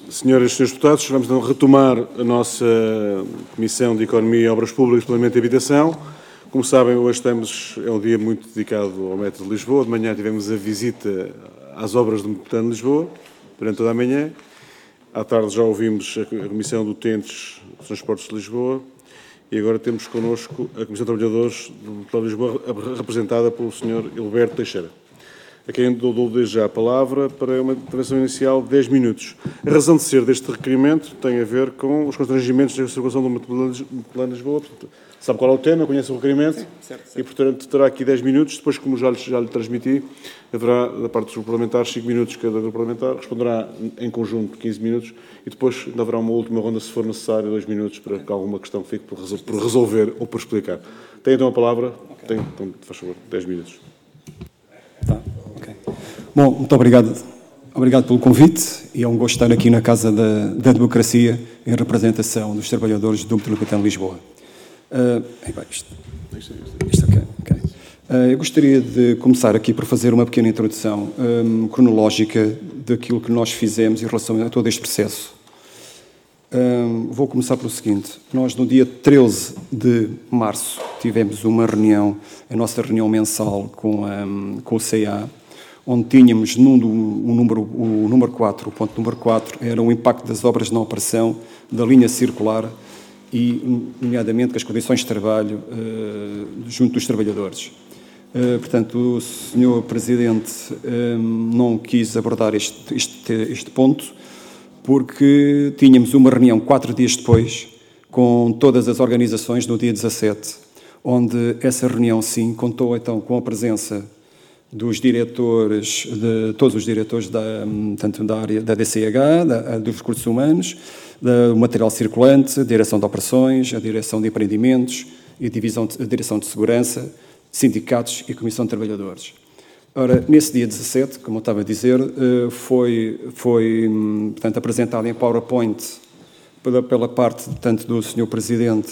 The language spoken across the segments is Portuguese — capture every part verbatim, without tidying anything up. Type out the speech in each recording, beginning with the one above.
Senhoras e senhores deputados, vamos então retomar a nossa Comissão de Economia e Obras Públicas, Planeamento e Habitação. Como sabem, hoje estamos, é um dia muito dedicado ao Metro de Lisboa. De manhã tivemos a visita às obras do Metropolitano de Lisboa, durante toda a manhã. À tarde já ouvimos a Comissão do Utentes dos Transportes de Lisboa. E agora temos connosco a Comissão de Trabalhadores do Metropolitano de Lisboa, representada pelo senhor Hilberto Teixeira, a quem dou desde já a palavra para uma intervenção inicial de dez minutos. A razão de ser deste requerimento tem a ver com os constrangimentos da circulação do Metropolitano de Lisboa. Sabe qual é o tema, conhece o requerimento? Sim, certo, certo. E, portanto, terá aqui dez minutos. Depois, como já lhe, já lhe transmiti, haverá, da parte dos grupos parlamentares, cinco minutos cada grupo parlamentar. Responderá em conjunto quinze minutos e depois ainda haverá uma última ronda, se for necessário, dois minutos para que alguma questão fique por, resol por resolver ou por explicar. Tem então a palavra. Okay. Tem, então, faz favor, dez minutos. Tá. Okay. Bom, muito obrigado. Obrigado pelo convite e é um gosto estar aqui na Casa da, da Democracia em representação dos trabalhadores do Metropolitano de Lisboa. Uh, isto, isto okay, okay. Uh, eu gostaria de começar aqui por fazer uma pequena introdução um, cronológica daquilo que nós fizemos em relação a todo este processo. Um, vou começar pelo seguinte. Nós, no dia treze de março, tivemos uma reunião, a nossa reunião mensal com, um, com o C E A, onde tínhamos no, o, número, o número quatro, o ponto número quatro, era o impacto das obras na operação da linha circular e, nomeadamente, as condições de trabalho uh, junto dos trabalhadores. Uh, portanto, o senhor Presidente um, não quis abordar este, este, este ponto porque tínhamos uma reunião quatro dias depois com todas as organizações no dia dezassete, onde essa reunião, sim, contou então com a presença dos diretores, de todos os diretores da, tanto da área da D C H, da, dos recursos humanos, do material circulante, a direção de operações, a direção de empreendimentos, e a, divisão de, a direção de segurança, sindicatos e comissão de trabalhadores. Ora, nesse dia dezassete, como eu estava a dizer, foi, foi portanto, apresentado em PowerPoint pela, pela parte tanto do senhor Presidente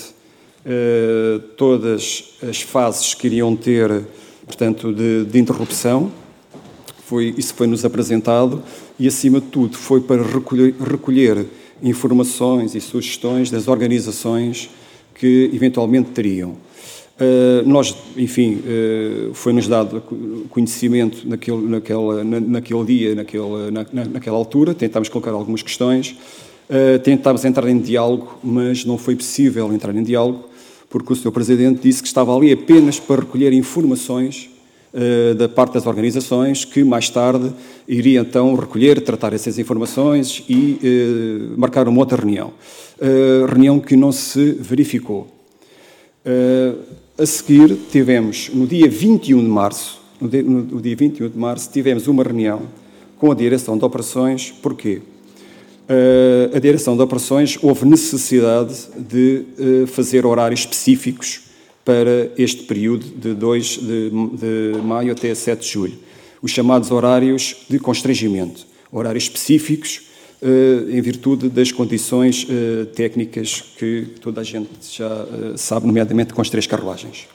todas as fases que iriam ter, portanto, de, de interrupção. Foi, isso foi-nos apresentado e, acima de tudo, foi para recolher, recolher informações e sugestões das organizações que eventualmente teriam. Uh, nós, enfim, uh, foi-nos dado conhecimento naquele, naquela, na, naquele dia, naquele, na, naquela altura, tentámos colocar algumas questões, uh, tentámos entrar em diálogo, mas não foi possível entrar em diálogo, porque o senhor Presidente disse que estava ali apenas para recolher informações uh, da parte das organizações, que mais tarde iria então recolher, tratar essas informações e uh, marcar uma outra reunião. Uh, reunião que não se verificou. Uh, a seguir, tivemos, no dia vinte e um de março, no dia, no dia vinte e um de março, tivemos uma reunião com a Direção de Operações. Porquê? Uh, a Direção de Operações houve necessidade de uh, fazer horários específicos para este período de dois de, de maio até sete de julho. Os chamados horários de constrangimento. Horários específicos uh, em virtude das condições uh, técnicas que toda a gente já uh, sabe, nomeadamente com as três carruagens.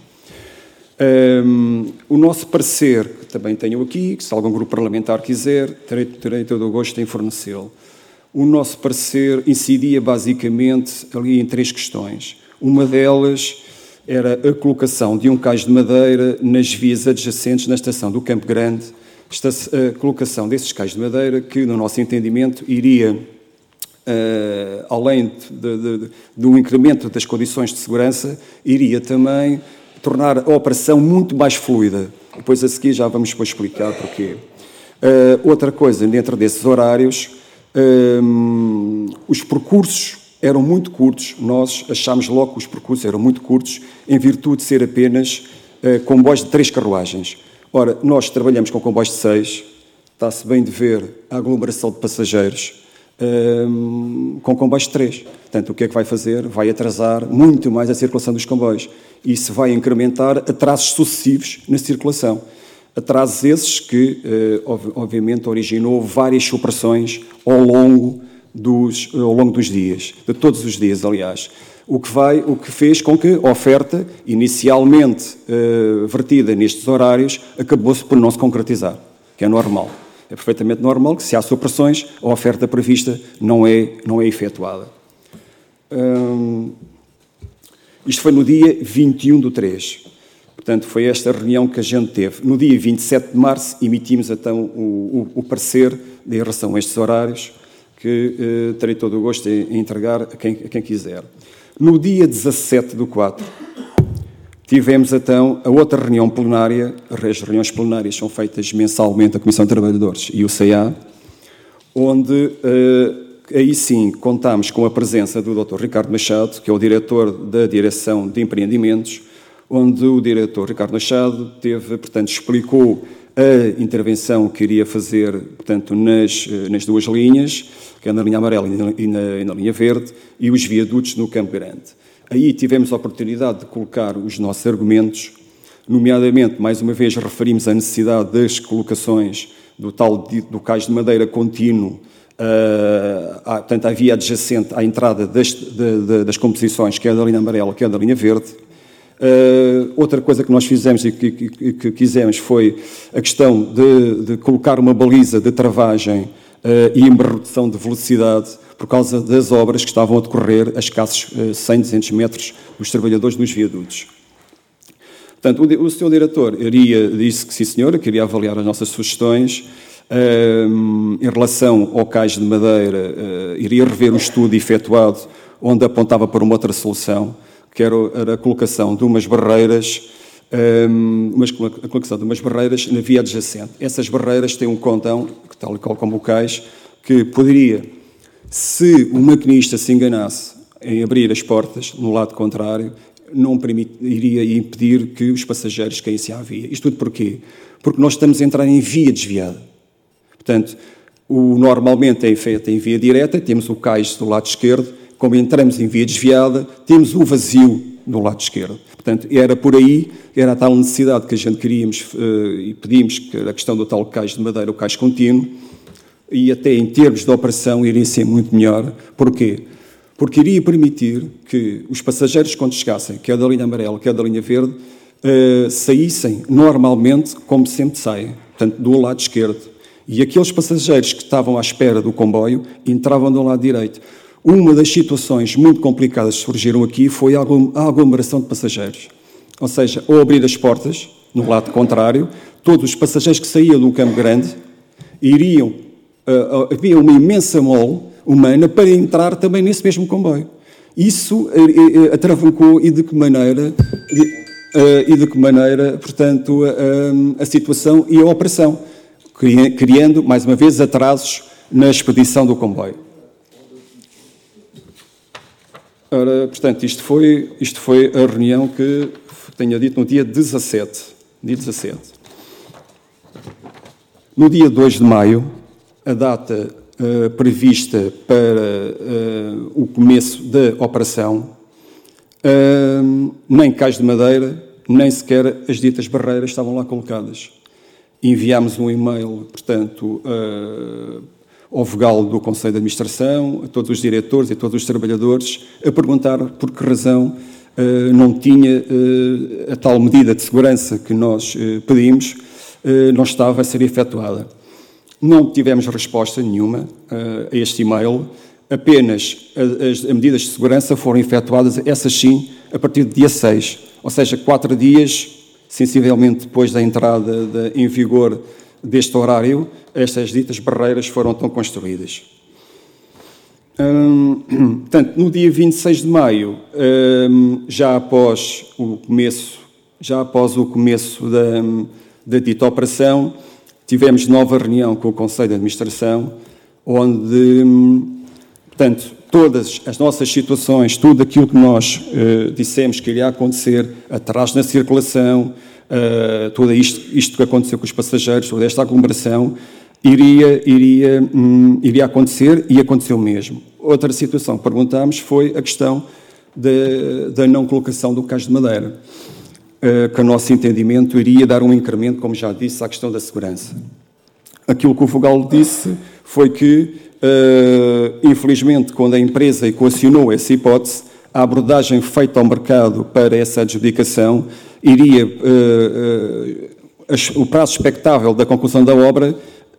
Um, o nosso parecer, que também tenho aqui, que se algum grupo parlamentar quiser, terei, terei todo o gosto em fornecê-lo. O nosso parecer incidia basicamente ali em três questões. Uma delas era a colocação de um cais de madeira nas vias adjacentes na estação do Campo Grande, esta, a colocação desses cais de madeira que, no nosso entendimento, iria, uh, além de, de, de, do incremento das condições de segurança, iria também tornar a operação muito mais fluida. Depois, a seguir, já vamos depois explicar porquê. Uh, outra coisa, dentro desses horários, um, os percursos eram muito curtos. Nós achámos logo que os percursos eram muito curtos, em virtude de ser apenas uh, comboios de três carruagens. Ora, nós trabalhamos com comboios de seis, está-se bem de ver a aglomeração de passageiros um, com comboios de três. Portanto, o que é que vai fazer? Vai atrasar muito mais a circulação dos comboios. Isso vai incrementar atrasos sucessivos na circulação. Atrasos esses que, uh, obviamente, originou várias superações ao longo dos, ao longo dos dias, de todos os dias, aliás. O que, vai, o que fez com que a oferta, inicialmente uh, vertida nestes horários, acabou-se por não se concretizar, que é normal. É perfeitamente normal que, se há supressões, a oferta prevista não é, não é efetuada. Hum, isto foi no dia vinte e um do três. Portanto, foi esta reunião que a gente teve. No dia vinte e sete de março, emitimos então o, o, o parecer em relação a estes horários, que eh, terei todo o gosto em entregar a quem, a quem quiser. No dia dezassete do quatro, tivemos então a outra reunião plenária. As reuniões plenárias são feitas mensalmente a Comissão de Trabalhadores e o C A, onde eh, aí sim contámos com a presença do doutor Ricardo Machado, que é o diretor da Direção de Empreendimentos, onde o diretor Ricardo Machado teve, portanto, explicou a intervenção que iria fazer, portanto, nas, nas duas linhas, que é na linha amarela e na, e na linha verde, e os viadutos no Campo Grande. Aí tivemos a oportunidade de colocar os nossos argumentos, nomeadamente, mais uma vez, referimos a necessidade das colocações do tal do cais de madeira contínuo, uh, à, portanto, à via adjacente à entrada das, de, de, das composições, quer da linha amarela, quer da linha verde. Uh, outra coisa que nós fizemos e que, que, que quisemos foi a questão de, de colocar uma baliza de travagem uh, e redução de velocidade por causa das obras que estavam a decorrer a escassos uh, cem, duzentos metros dos trabalhadores nos viadutos. Portanto, o, o senhor diretor iria, disse que sim, senhora, queria avaliar as nossas sugestões. Uh, em relação ao cais de madeira, uh, iria rever o estudo efetuado, onde apontava para uma outra solução, que era a colocação de umas barreiras, um, a colocação de umas barreiras na via adjacente. Essas barreiras têm um condão, tal e qual como o cais, que poderia, se o maquinista se enganasse em abrir as portas, no lado contrário, não permit, iria impedir que os passageiros caíssem à via. Isto tudo porquê? Porque nós estamos a entrar em via desviada. Portanto, o, normalmente é feito em via direta, temos o cais do lado esquerdo. Como entramos em via desviada, temos o vazio do lado esquerdo. Portanto, era por aí, era a tal necessidade que a gente queríamos uh, e pedimos, que era a questão do tal cais de madeira, o cais contínuo, e até em termos de operação iria ser muito melhor. Porquê? Porque iria permitir que os passageiros, quando chegassem, quer da linha amarela, quer da linha verde, uh, saíssem normalmente como sempre saem, portanto, do lado esquerdo. E aqueles passageiros que estavam à espera do comboio entravam do lado direito. Uma das situações muito complicadas que surgiram aqui foi a aglomeração de passageiros. Ou seja, ao abrir as portas, no lado contrário, todos os passageiros que saíam do Campo Grande iriam, uh, uh, havia uma imensa mole humana para entrar também nesse mesmo comboio. Isso uh, uh, atravancou e de que maneira, de, uh, e de que maneira, portanto, uh, a situação e a operação, criando, mais uma vez, atrasos na expedição do comboio. Ora, portanto, isto foi, isto foi a reunião que tenho dito no dia dezassete. Dia dezassete. No dia dois de maio, a data uh, prevista para uh, o começo da operação, uh, nem cais de madeira, nem sequer as ditas barreiras estavam lá colocadas. Enviámos um e-mail, portanto, uh, ao vogal do Conselho de Administração, a todos os diretores e a todos os trabalhadores, a perguntar por que razão uh, não tinha uh, a tal medida de segurança que nós uh, pedimos, uh, não estava a ser efetuada. Não tivemos resposta nenhuma uh, a este e-mail, apenas as, as medidas de segurança foram efetuadas, essas sim, a partir do dia seis, ou seja, quatro dias, sensivelmente depois da entrada de, em vigor deste horário, estas ditas barreiras foram então construídas. Hum, portanto, no dia vinte e seis de maio, hum, já após o começo, já após o começo da, da dita operação, tivemos nova reunião com o Conselho de Administração, onde, hum, portanto, todas as nossas situações, tudo aquilo que nós uh, dissemos que iria acontecer, atraso na circulação, uh, tudo isto, isto que aconteceu com os passageiros, toda esta aglomeração, iria, iria, hum, iria acontecer e aconteceu mesmo. Outra situação que perguntámos foi a questão de, da não colocação do cais de madeira, uh, que, a nosso entendimento, iria dar um incremento, como já disse, à questão da segurança. Aquilo que o Fogal disse foi que, uh, infelizmente, quando a empresa equacionou essa hipótese, a abordagem feita ao mercado para essa adjudicação iria, uh, uh, o prazo expectável da conclusão da obra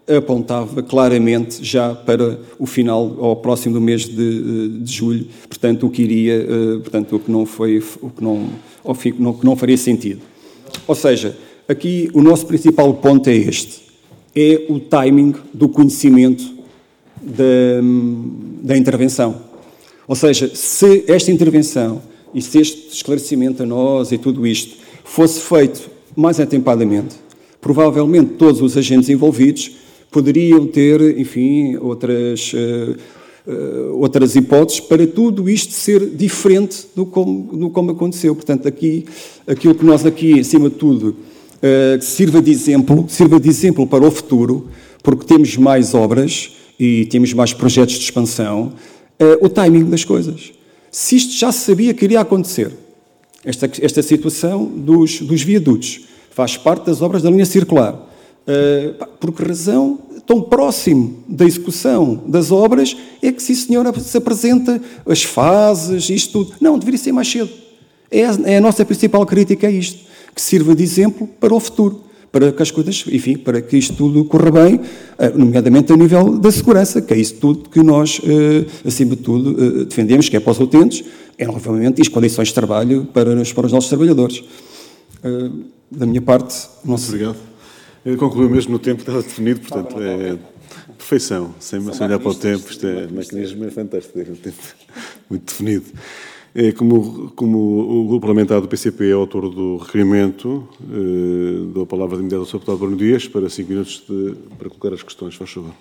apontava claramente já para o final, ao próximo do mês de, de julho, portanto, o que iria, portanto, o que não foi, o que não, ao fim, não, que não faria sentido. Ou seja, aqui o nosso principal ponto é este, é o timing do conhecimento da, da intervenção. Ou seja, se esta intervenção e se este esclarecimento a nós e tudo isto fosse feito mais atempadamente, provavelmente todos os agentes envolvidos poderiam ter, enfim, outras, uh, uh, outras hipóteses para tudo isto ser diferente do como, do como aconteceu. Portanto, aqui, aquilo que nós aqui, acima de tudo, uh, sirva de exemplo, sirva de exemplo para o futuro, porque temos mais obras e temos mais projetos de expansão, uh, o timing das coisas. Se isto já se sabia que iria acontecer, esta, esta situação dos, dos viadutos, faz parte das obras da linha circular. Uh, por que razão, tão próximo da execução das obras, é que, sim senhora, se apresenta as fases, isto tudo. Não, deveria ser mais cedo. É a, é a nossa principal crítica a isto, que sirva de exemplo para o futuro, para que as coisas, enfim, para que isto tudo corra bem, uh, nomeadamente a nível da segurança, que é isso tudo que nós, uh, acima de tudo, uh, defendemos, que é para os utentes, é, obviamente, as condições de trabalho para, para os nossos trabalhadores. Uh, da minha parte, não sei. Obrigado. Concluiu mesmo no tempo que estava definido, portanto, é perfeição, sem, sem olhar para o tempo, isto é, o mecanismo é fantástico, é um tempo muito definido. É, como, como o grupo parlamentar do P C P é autor do requerimento, eh, dou a palavra de imediato ao senhor deputado Bruno Dias para cinco minutos de, para colocar as questões, faz favor.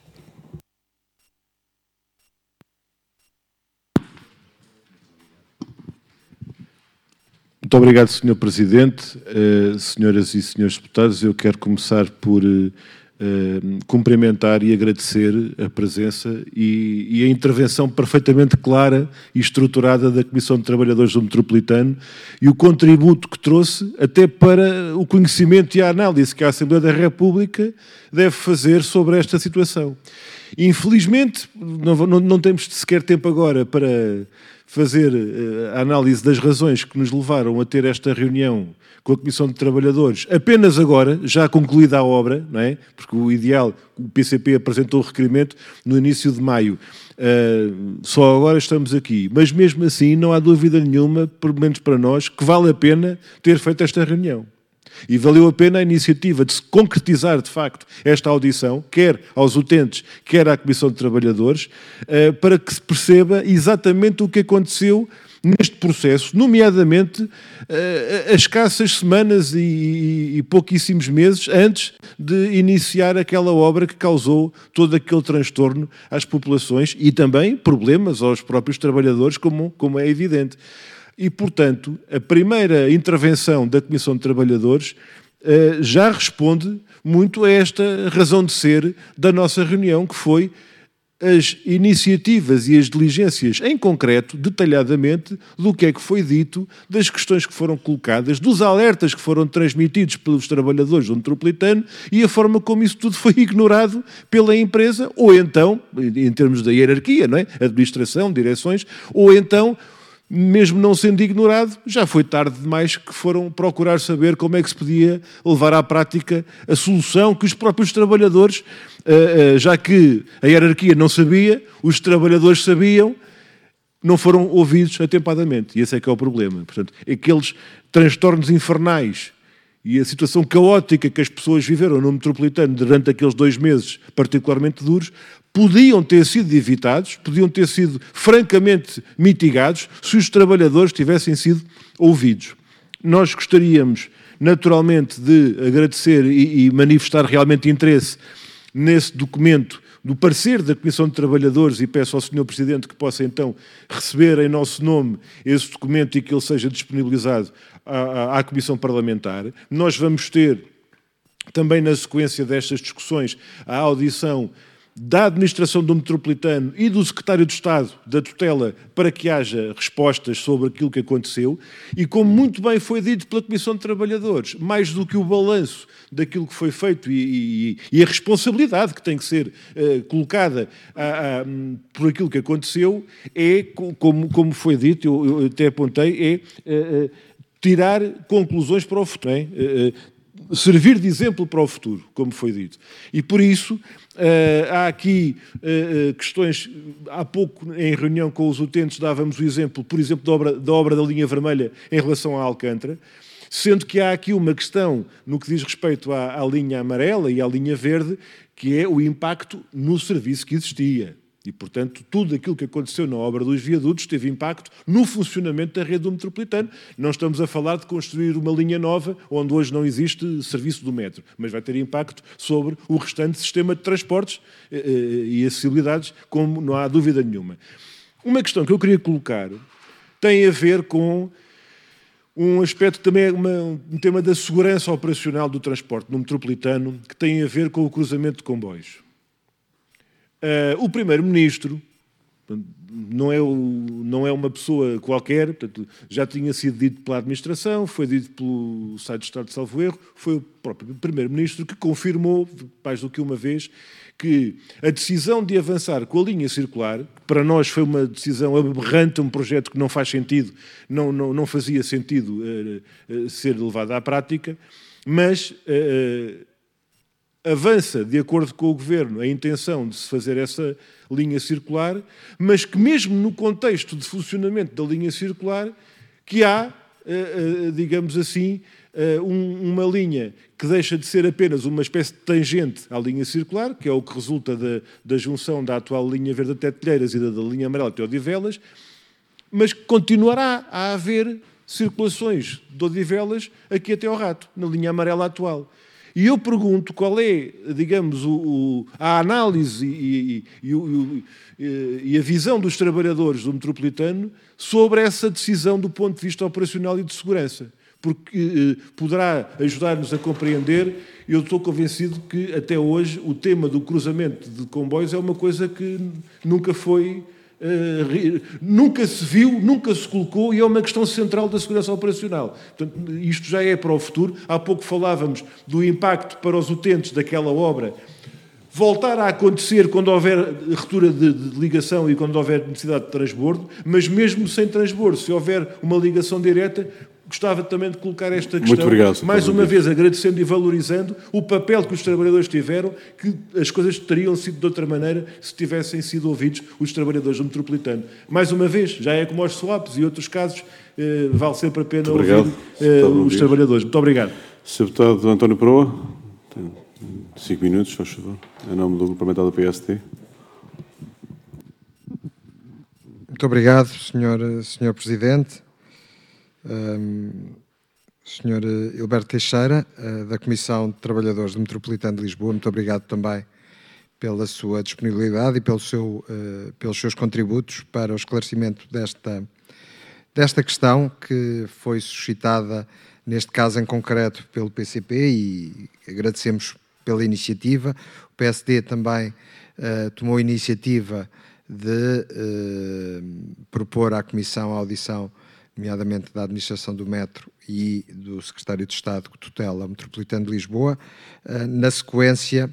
Muito obrigado, senhor Presidente. Uh, senhoras e senhores deputados, eu quero começar por uh, uh, cumprimentar e agradecer a presença e, e a intervenção perfeitamente clara e estruturada da Comissão de Trabalhadores do Metropolitano e o contributo que trouxe até para o conhecimento e a análise que a Assembleia da República deve fazer sobre esta situação. Infelizmente, não, não, não temos sequer tempo agora para fazer a análise das razões que nos levaram a ter esta reunião com a Comissão de Trabalhadores, apenas agora, já concluída a obra, não é? Porque o ideal, o P C P apresentou o requerimento no início de maio. Uh, só agora estamos aqui. Mas mesmo assim, não há dúvida nenhuma, pelo menos para nós, que vale a pena ter feito esta reunião. E valeu a pena a iniciativa de se concretizar, de facto, esta audição, quer aos utentes, quer à Comissão de Trabalhadores, para que se perceba exatamente o que aconteceu neste processo, nomeadamente as escassas semanas e, e pouquíssimos meses antes de iniciar aquela obra que causou todo aquele transtorno às populações e também problemas aos próprios trabalhadores, como, como é evidente. E, portanto, a primeira intervenção da Comissão de Trabalhadores uh, já responde muito a esta razão de ser da nossa reunião, que foi as iniciativas e as diligências, em concreto, detalhadamente, do que é que foi dito, das questões que foram colocadas, dos alertas que foram transmitidos pelos trabalhadores do Metropolitano e a forma como isso tudo foi ignorado pela empresa, ou então, em termos da hierarquia, não é? Administração, direções, ou então, mesmo não sendo ignorado, já foi tarde demais que foram procurar saber como é que se podia levar à prática a solução que os próprios trabalhadores, já que a hierarquia não sabia, os trabalhadores sabiam, não foram ouvidos atempadamente. E esse é que é o problema. Portanto, aqueles transtornos infernais e a situação caótica que as pessoas viveram no Metropolitano durante aqueles dois meses particularmente duros, podiam ter sido evitados, podiam ter sido francamente mitigados se os trabalhadores tivessem sido ouvidos. Nós gostaríamos, naturalmente, de agradecer e, e manifestar realmente interesse nesse documento do parecer da Comissão de Trabalhadores e peço ao senhor Presidente que possa então receber em nosso nome esse documento e que ele seja disponibilizado à, à Comissão Parlamentar. Nós vamos ter também na sequência destas discussões a audição da Administração do Metropolitano e do Secretário de Estado da tutela para que haja respostas sobre aquilo que aconteceu e, como muito bem foi dito pela Comissão de Trabalhadores, mais do que o balanço daquilo que foi feito e, e, e a responsabilidade que tem que ser uh, colocada a, a, por aquilo que aconteceu, é, como, como foi dito, eu, eu até apontei, é uh, uh, tirar conclusões para o futuro. É? Uh, servir de exemplo para o futuro, como foi dito. E por isso uh, há aqui uh, questões, há pouco em reunião com os utentes dávamos o exemplo, por exemplo, da obra da, obra da linha vermelha em relação à Alcântara, sendo que há aqui uma questão no que diz respeito à, à linha amarela e à linha verde, que é o impacto no serviço que existia. E, portanto, tudo aquilo que aconteceu na obra dos viadutos teve impacto no funcionamento da rede do metropolitano. Não estamos a falar de construir uma linha nova onde hoje não existe serviço do metro, mas vai ter impacto sobre o restante sistema de transportes e acessibilidades, como não há dúvida nenhuma. Uma questão que eu queria colocar tem a ver com um aspecto também, é uma, um tema da segurança operacional do transporte no metropolitano, que tem a ver com o cruzamento de comboios. Uh, o Primeiro-Ministro não é, o, não é uma pessoa qualquer, portanto, já tinha sido dito pela administração, foi dito pelo site do Estado de Salvo Erro, foi o próprio Primeiro-Ministro que confirmou, mais do que uma vez, que a decisão de avançar com a linha circular, que para nós foi uma decisão aberrante, um projeto que não faz sentido, não, não, não fazia sentido uh, uh, ser levado à prática, mas Uh, avança, de acordo com o Governo, a intenção de se fazer essa linha circular, mas que mesmo no contexto de funcionamento da linha circular, que há, digamos assim, uma linha que deixa de ser apenas uma espécie de tangente à linha circular, que é o que resulta da, da junção da atual linha verde até Telheiras e da, da linha amarela até Odivelas, mas que continuará a haver circulações de Odivelas aqui até ao Rato, na linha amarela atual. E eu pergunto qual é, digamos, o, o, a análise e, e, e, e, e a visão dos trabalhadores do metropolitano sobre essa decisão do ponto de vista operacional e de segurança. Porque eh, poderá ajudar-nos a compreender, eu estou convencido que até hoje o tema do cruzamento de comboios é uma coisa que nunca foi... Uh, nunca se viu, nunca se colocou e é uma questão central da segurança operacional. Portanto, isto já é para o futuro. Há pouco falávamos do impacto para os utentes daquela obra voltar a acontecer quando houver ruptura de, de ligação e quando houver necessidade de transbordo, mas mesmo sem transbordo, se houver uma ligação direta, gostava também de colocar esta questão, muito obrigado, mais uma vez agradecendo e valorizando o papel que os trabalhadores tiveram, que as coisas teriam sido de outra maneira se tivessem sido ouvidos os trabalhadores do metropolitano. Mais uma vez, já é como aos swaps e outros casos, eh, vale sempre a pena ouvir eh, os trabalhadores. Muito obrigado. senhor Deputado António Proa, tem cinco minutos, faz favor, em nome do Grupo Parlamentar do P S D. Muito obrigado, senhor, senhor Presidente. Um, senhor Hilberto Teixeira, uh, da Comissão de Trabalhadores do Metropolitano de Lisboa, muito obrigado também pela sua disponibilidade e pelo seu, uh, pelos seus contributos para o esclarecimento desta, desta questão que foi suscitada, neste caso em concreto, pelo P C P, e agradecemos pela iniciativa. O P S D também uh, tomou a iniciativa de uh, propor à Comissão a audição, nomeadamente da Administração do Metro e do Secretário de Estado que tutela o Metropolitano de Lisboa, na sequência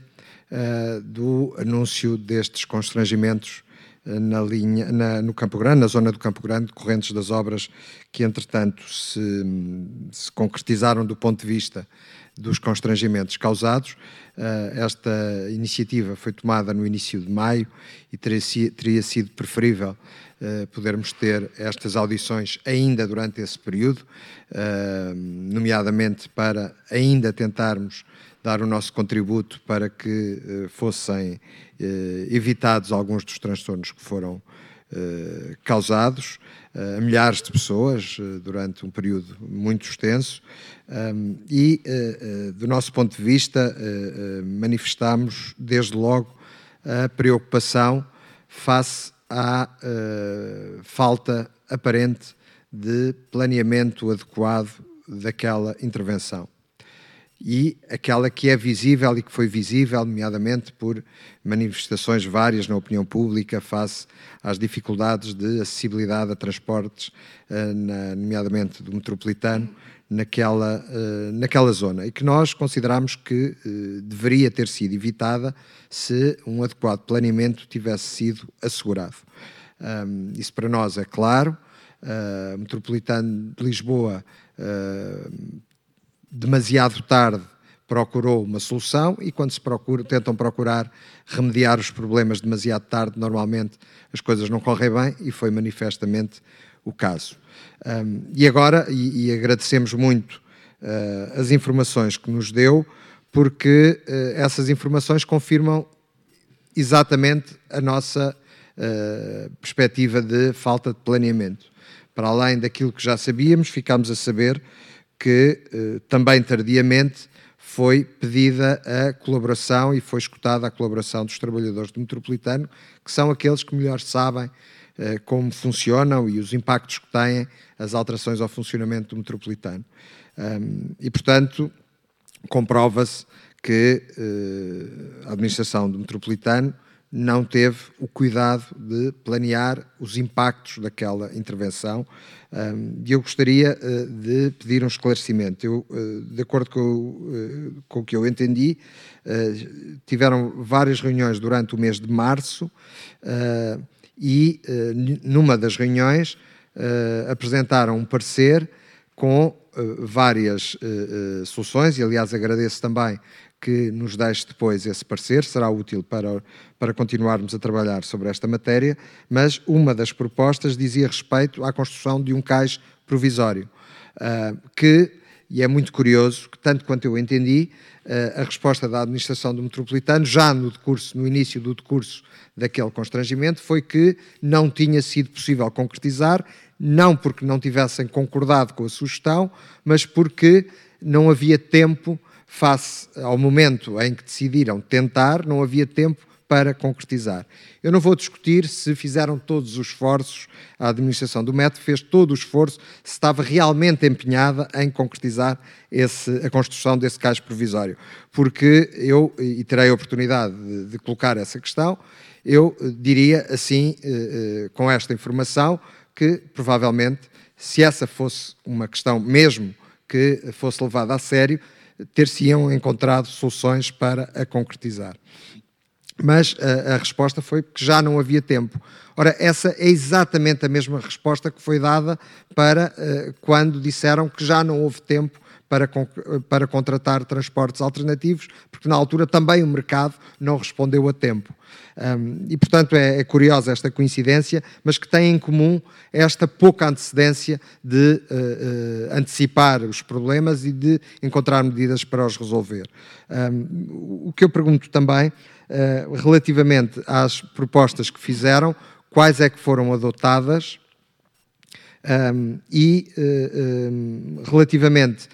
do anúncio destes constrangimentos na linha, na, no Campo Grande, na zona do Campo Grande, decorrentes das obras que, entretanto, se, se concretizaram do ponto de vista dos constrangimentos causados. Esta iniciativa foi tomada no início de maio e teria, teria sido preferível Uh, podermos ter estas audições ainda durante esse período, uh, nomeadamente para ainda tentarmos dar o nosso contributo para que uh, fossem uh, evitados alguns dos transtornos que foram uh, causados uh, a milhares de pessoas uh, durante um período muito extenso, um, e uh, uh, do nosso ponto de vista uh, uh, manifestamos desde logo a preocupação face à uh, falta aparente de planeamento adequado daquela intervenção. E aquela que é visível e que foi visível, nomeadamente por manifestações várias na opinião pública face às dificuldades de acessibilidade a transportes, uh, na, nomeadamente do metropolitano, naquela, uh, naquela zona, e que nós consideramos que uh, deveria ter sido evitada se um adequado planeamento tivesse sido assegurado. Um, isso para nós é claro. Uh, o Metropolitano de Lisboa, uh, demasiado tarde, procurou uma solução e quando se procura, tentam procurar remediar os problemas demasiado tarde, normalmente as coisas não correm bem e foi manifestamente o caso. Um, e agora, e, e agradecemos muito uh, as informações que nos deu, porque uh, essas informações confirmam exatamente a nossa uh, perspectiva de falta de planeamento. Para além daquilo que já sabíamos, ficámos a saber que uh, também tardiamente foi pedida a colaboração e foi escutada a colaboração dos trabalhadores do Metropolitano, que são aqueles que melhor sabem uh, como funcionam e os impactos que têm as alterações ao funcionamento do Metropolitano. Um, e, portanto, comprova-se que uh, a administração do Metropolitano não teve o cuidado de planear os impactos daquela intervenção. E eu gostaria uh, de pedir um esclarecimento. Eu, uh, de acordo com, uh, com o que eu entendi, uh, tiveram várias reuniões durante o mês de março uh, e, uh, numa das reuniões, uh, apresentaram um parecer com uh, várias uh, uh, soluções, e aliás agradeço também que nos deixe depois esse parecer, será útil para, para continuarmos a trabalhar sobre esta matéria, mas uma das propostas dizia respeito à construção de um cais provisório, uh, que, e é muito curioso, que tanto quanto eu entendi, uh, a resposta da administração do Metropolitano, já no decurso, no início do decurso daquele constrangimento, foi que não tinha sido possível concretizar, não porque não tivessem concordado com a sugestão, mas porque não havia tempo. Face ao momento em que decidiram tentar, não havia tempo para concretizar. Eu não vou discutir se fizeram todos os esforços, a administração do Metro fez todo o esforço, se estava realmente empenhada em concretizar esse, a construção desse cais provisório. Porque eu, e terei a oportunidade de, de colocar essa questão, eu diria assim, eh, eh, com esta informação, que provavelmente, se essa fosse uma questão mesmo que fosse levada a sério, ter-se-iam encontrado soluções para a concretizar. Mas a, a resposta foi que já não havia tempo. Ora, essa é exatamente a mesma resposta que foi dada para uh, quando disseram que já não houve tempo para, para contratar transportes alternativos, porque na altura também o mercado não respondeu a tempo. Um, e, portanto, é, é curiosa esta coincidência, mas que tem em comum esta pouca antecedência de uh, uh, antecipar os problemas e de encontrar medidas para os resolver. Um, o que eu pergunto também, uh, relativamente às propostas que fizeram, quais é que foram adotadas um, e, uh, um, relativamente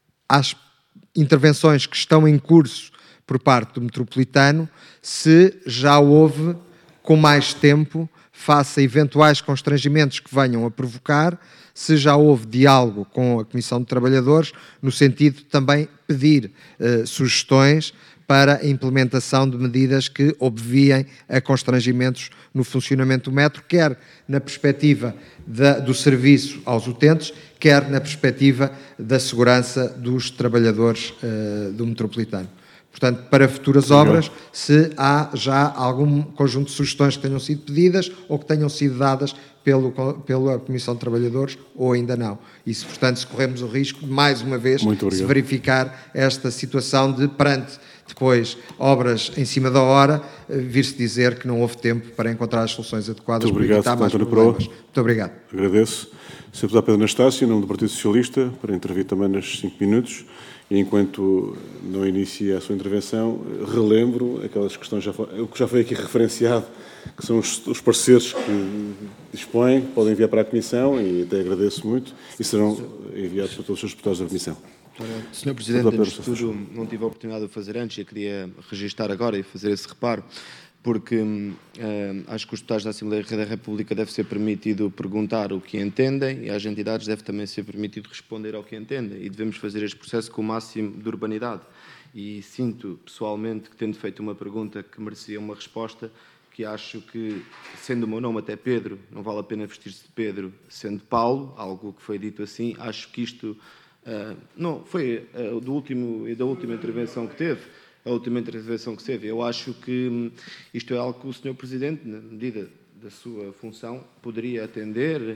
às intervenções que estão em curso por parte do Metropolitano, se já houve, com mais tempo, face a eventuais constrangimentos que venham a provocar, se já houve diálogo com a Comissão de Trabalhadores, no sentido de também pedir uh, sugestões para a implementação de medidas que obviem a constrangimentos no funcionamento do metro, quer na perspectiva da, do serviço aos utentes, quer na perspectiva da segurança dos trabalhadores uh, do Metropolitano. Portanto, para futuras obras, se há já algum conjunto de sugestões que tenham sido pedidas ou que tenham sido dadas pelo, pela Comissão de Trabalhadores ou ainda não. E se, portanto, se corremos o risco de, mais uma vez, se verificar esta situação de, perante depois obras em cima da hora, vir-se dizer que não houve tempo para encontrar as soluções adequadas para evitar mais problemas. Muito obrigado. Agradeço. senhor Deputado Pedro Anastácio, em nome do Partido Socialista, para intervir também nos cinco minutos. E enquanto não inicia a sua intervenção, relembro aquelas questões, já foi, o que já foi aqui referenciado, que são os, os pareceres que dispõem, podem enviar para a Comissão, e até agradeço muito, e serão enviados para todos os deputados da Comissão. senhor Presidente, antes de tudo, não tive a oportunidade de o fazer antes, eu queria registar agora e fazer esse reparo, porque uh, acho que os deputados da Assembleia da República deve ser permitido perguntar o que entendem e às entidades deve também ser permitido responder ao que entendem, e devemos fazer este processo com o máximo de urbanidade. E sinto pessoalmente que, tendo feito uma pergunta que merecia uma resposta, que acho que, sendo o meu nome até Pedro, não vale a pena vestir-se de Pedro sendo Paulo, algo que foi dito assim, acho que isto uh, não foi uh, do último, da última intervenção que teve, a última intervenção que teve. Eu acho que isto é algo que o senhor Presidente, na medida da sua função, poderia atender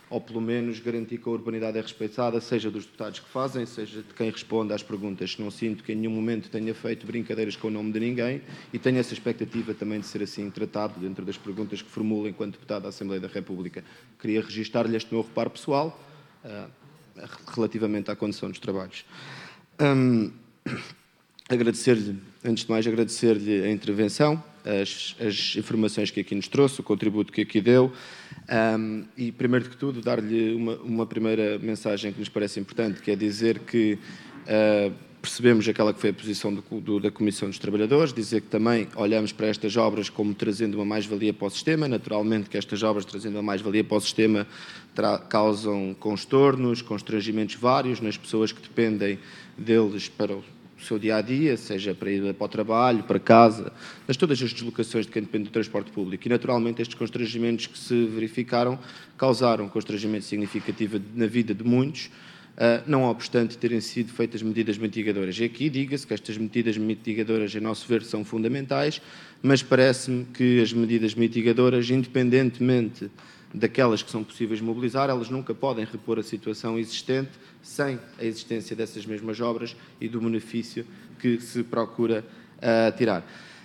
ou pelo menos garantir que a urbanidade é respeitada, seja dos deputados que fazem, seja de quem responde às perguntas. Não sinto que em nenhum momento tenha feito brincadeiras com o nome de ninguém e tenho essa expectativa também de ser assim tratado dentro das perguntas que formulo enquanto deputado da Assembleia da República. Queria registrar-lhe este meu reparo pessoal uh, relativamente à condução dos trabalhos. Um, agradecer-lhe, antes de mais, agradecer-lhe a intervenção, as, as informações que aqui nos trouxe, o contributo que aqui deu. Um, e, primeiro de tudo, dar-lhe uma, uma primeira mensagem que nos parece importante, que é dizer que uh, percebemos aquela que foi a posição do, do, da Comissão dos Trabalhadores, dizer que também olhamos para estas obras como trazendo uma mais-valia para o sistema. Naturalmente que estas obras, trazendo uma mais-valia para o sistema, tra causam constornos, constrangimentos vários nas pessoas que dependem deles para o o seu dia-a-dia, seja para ir para o trabalho, para casa, mas todas as deslocações de quem depende do transporte público. E, naturalmente, estes constrangimentos que se verificaram causaram um constrangimento significativo na vida de muitos, não obstante terem sido feitas medidas mitigadoras. E aqui diga-se que estas medidas mitigadoras, em nosso ver, são fundamentais, mas parece-me que as medidas mitigadoras, independentemente daquelas que são possíveis mobilizar, elas nunca podem repor a situação existente sem a existência dessas mesmas obras e do benefício que se procura uh, tirar.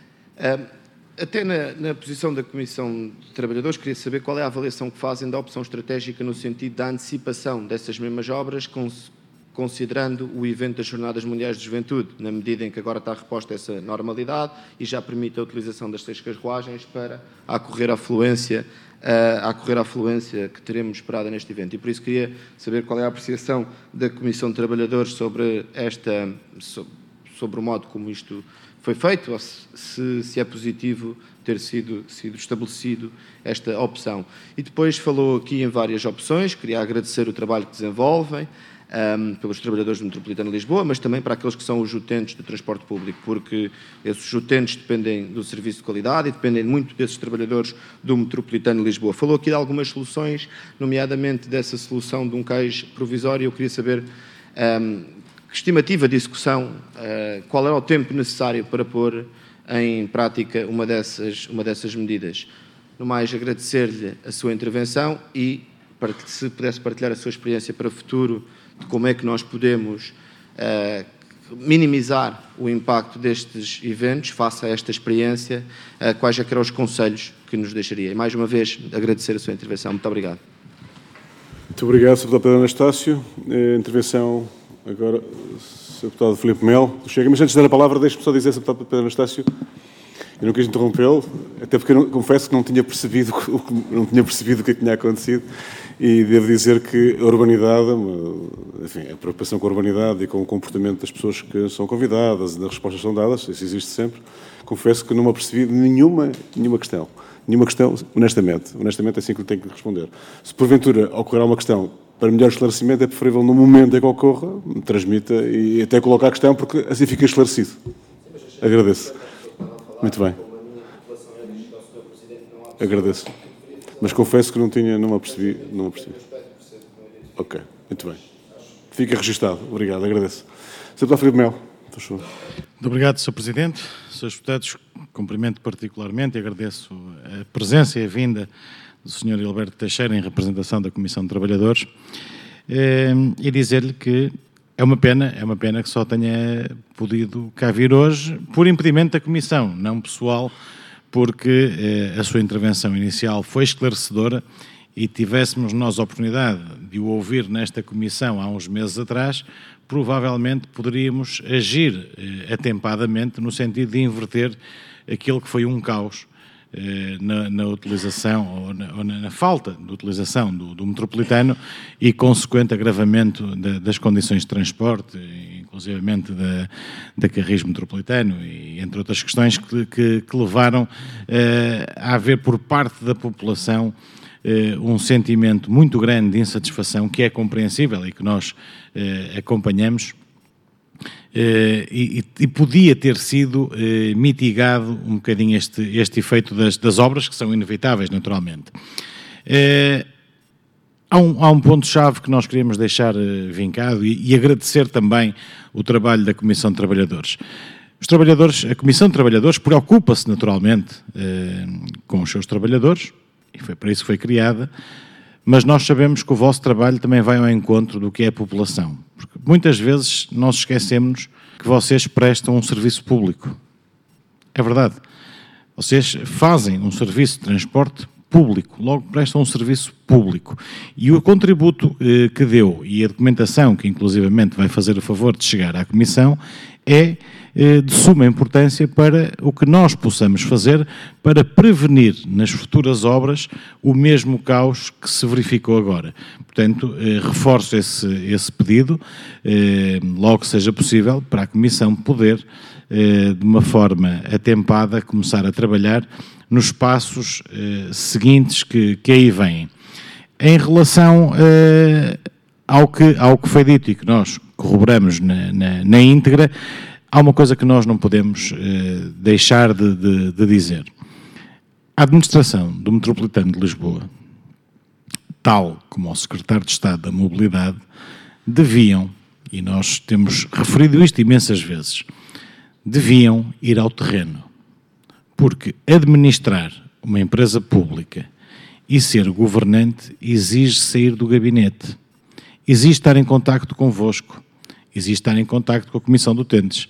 Uh, até na, na posição da Comissão de Trabalhadores, queria saber qual é a avaliação que fazem da opção estratégica no sentido da antecipação dessas mesmas obras, cons considerando o evento das Jornadas Mundiais de Juventude, na medida em que agora está reposta essa normalidade e já permite a utilização das seis carruagens para acorrer à fluência a correr à fluência que teremos esperada neste evento. E por isso queria saber qual é a apreciação da Comissão de Trabalhadores sobre, esta, sobre o modo como isto foi feito, ou se, se é positivo ter sido, sido estabelecido esta opção. E depois falou aqui em várias opções, queria agradecer o trabalho que desenvolvem, Um, pelos trabalhadores do Metropolitano de Lisboa, mas também para aqueles que são os utentes do transporte público, porque esses utentes dependem do serviço de qualidade e dependem muito desses trabalhadores do Metropolitano de Lisboa. Falou aqui de algumas soluções, nomeadamente dessa solução de um cais provisório. Eu queria saber um, que estimativa de execução, uh, qual era o tempo necessário para pôr em prática uma dessas, uma dessas medidas. No mais, agradecer-lhe a sua intervenção e, para que se pudesse partilhar a sua experiência para o futuro, de como é que nós podemos uh, minimizar o impacto destes eventos face a esta experiência, uh, quais é que eram os conselhos que nos deixaria. E, mais uma vez, agradecer a sua intervenção. Muito obrigado. Muito obrigado, senhor Deputado Pedro Anastácio. A intervenção agora, senhor Deputado Filipe Melo. Chega, mas antes de dar a palavra, deixe-me só dizer, senhor Deputado Pedro Anastácio, eu não quis interrompê-lo, até porque eu não, confesso que não tinha percebido o que, não tinha percebido o que tinha acontecido. E devo dizer que a urbanidade, enfim, a preocupação com a urbanidade e com o comportamento das pessoas que são convidadas e das respostas que são dadas, isso existe sempre. Confesso que não me apercebi de nenhuma, nenhuma questão. Nenhuma questão, honestamente. Honestamente é assim que lhe tenho que responder. Se porventura ocorrer uma questão para melhor esclarecimento, é preferível no momento em que ocorra, me transmita e até colocar a questão, porque assim fica esclarecido. Agradeço. Muito bem. Agradeço. Mas confesso que não tinha, não me apercebi, não me apercebi. Ok, muito bem. Fica registado. Obrigado, agradeço. senhor Deputado Filipe Melo, por favor. Muito obrigado, senhor Presidente. senhores Deputados, cumprimento particularmente e agradeço a presença e a vinda do senhor Hilberto Teixeira em representação da Comissão de Trabalhadores e dizer-lhe que é uma pena, é uma pena que só tenha podido cá vir hoje por impedimento da Comissão, não pessoal, porque eh, a sua intervenção inicial foi esclarecedora e tivéssemos nós a oportunidade de o ouvir nesta comissão há uns meses atrás, provavelmente poderíamos agir eh, atempadamente no sentido de inverter aquilo que foi um caos eh, na, na utilização ou na, ou na falta de utilização do, do metropolitano e consequente agravamento de, das condições de transporte, inclusivamente da, da Carris Metropolitano e entre outras questões que, que, que levaram eh, a haver por parte da população eh, um sentimento muito grande de insatisfação que é compreensível e que nós eh, acompanhamos eh, e, e podia ter sido eh, mitigado um bocadinho este, este efeito das, das obras que são inevitáveis naturalmente. Eh, Há um, há um ponto-chave que nós queríamos deixar uh, vincado e, e agradecer também o trabalho da Comissão de Trabalhadores. Os trabalhadores, a Comissão de Trabalhadores preocupa-se naturalmente uh, com os seus trabalhadores, e foi para isso que foi criada, mas nós sabemos que o vosso trabalho também vai ao encontro do que é a população. Porque muitas vezes nós esquecemos que vocês prestam um serviço público. É verdade. Vocês fazem um serviço de transporte público, logo prestam um serviço público. E o contributo eh, que deu e a documentação que inclusivamente vai fazer o favor de chegar à Comissão é eh, de suma importância para o que nós possamos fazer para prevenir nas futuras obras o mesmo caos que se verificou agora. Portanto, eh, reforço esse, esse pedido, eh, logo que seja possível, para a Comissão poder, eh, de uma forma atempada, começar a trabalhar nos passos eh, seguintes que, que aí vêm. Em relação eh, ao, que, ao que foi dito e que nós corroboramos na, na, na íntegra, há uma coisa que nós não podemos eh, deixar de, de, de dizer. A administração do Metropolitano de Lisboa, tal como o Secretário de Estado da Mobilidade, deviam, e nós temos referido isto imensas vezes, deviam ir ao terreno. Porque administrar uma empresa pública e ser governante exige sair do gabinete, exige estar em contacto convosco, exige estar em contacto com a Comissão de Utentes,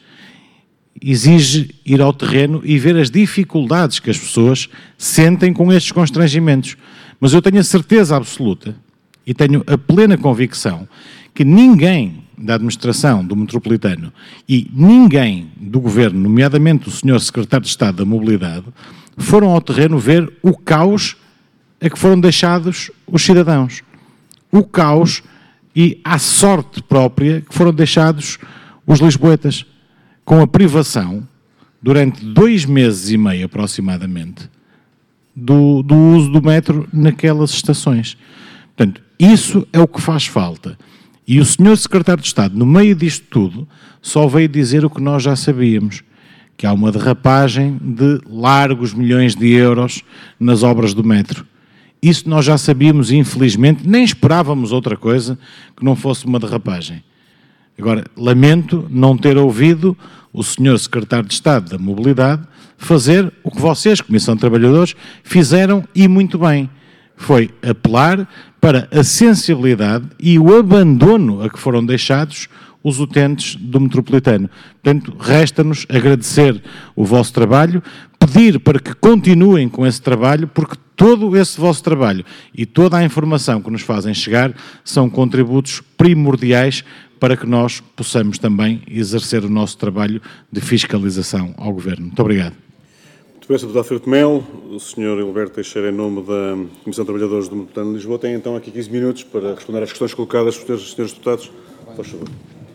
exige ir ao terreno e ver as dificuldades que as pessoas sentem com estes constrangimentos. Mas eu tenho a certeza absoluta e tenho a plena convicção que ninguém da administração do Metropolitano e ninguém do Governo, nomeadamente o senhor Secretário de Estado da Mobilidade, foram ao terreno ver o caos a que foram deixados os cidadãos. O caos e a sorte própria que foram deixados os lisboetas, com a privação, durante dois meses e meio aproximadamente, do, do uso do metro naquelas estações. Portanto, isso é o que faz falta. E o senhor Secretário de Estado, no meio disto tudo, só veio dizer o que nós já sabíamos, que há uma derrapagem de largos milhões de euros nas obras do metro. Isso nós já sabíamos e, infelizmente, nem esperávamos outra coisa que não fosse uma derrapagem. Agora, lamento não ter ouvido o senhor Secretário de Estado da Mobilidade fazer o que vocês, Comissão de Trabalhadores, fizeram e muito bem. Foi apelar para a sensibilidade e o abandono a que foram deixados os utentes do Metropolitano. Portanto, resta-nos agradecer o vosso trabalho, pedir para que continuem com esse trabalho, porque todo esse vosso trabalho e toda a informação que nos fazem chegar são contributos primordiais para que nós possamos também exercer o nosso trabalho de fiscalização ao Governo. Muito obrigado. Muito bem, senhor Deputado Filipe Melo. O senhor Hilberto Teixeira, em nome da Comissão de Trabalhadores do Metropolitano de Lisboa, tem então aqui quinze minutos para responder às questões colocadas pelos senhores deputados. Por favor.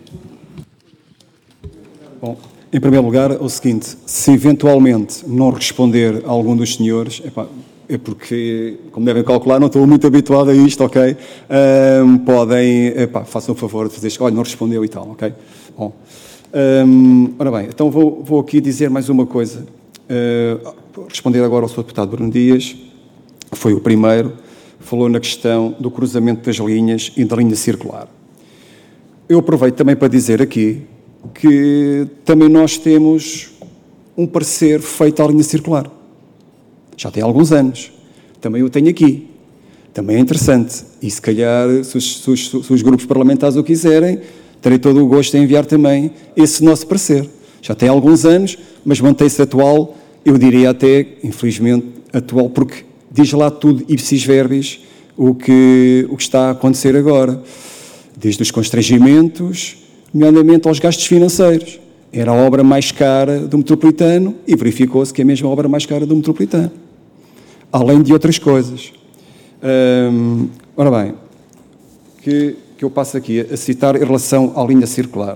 Bom, em primeiro lugar, é o seguinte, se eventualmente não responder a algum dos senhores, epá, é porque, como devem calcular, não estou muito habituado a isto, ok? Um, podem, epá, façam o favor de fazer isto, olha, não respondeu e tal, ok? Bom, um, ora bem, então vou, vou aqui dizer mais uma coisa. Uh, responder agora ao senhor Deputado Bruno Dias, que foi o primeiro, falou na questão do cruzamento das linhas e da linha circular. Eu aproveito também para dizer aqui que também nós temos um parecer feito à linha circular. Já tem alguns anos. Também o tenho aqui. Também é interessante. E se calhar, se os, se os, se os grupos parlamentares o quiserem, terei todo o gosto em enviar também esse nosso parecer. Já tem alguns anos, mas mantém-se atual, eu diria até, infelizmente, atual, porque diz lá tudo, ipsis verbis, o que, o que está a acontecer agora. Desde os constrangimentos, nomeadamente aos gastos financeiros. Era a obra mais cara do Metropolitano e verificou-se que é mesmo a obra mais cara do Metropolitano. Além de outras coisas. Hum, ora bem, que, que eu passo aqui a citar em relação à linha circular.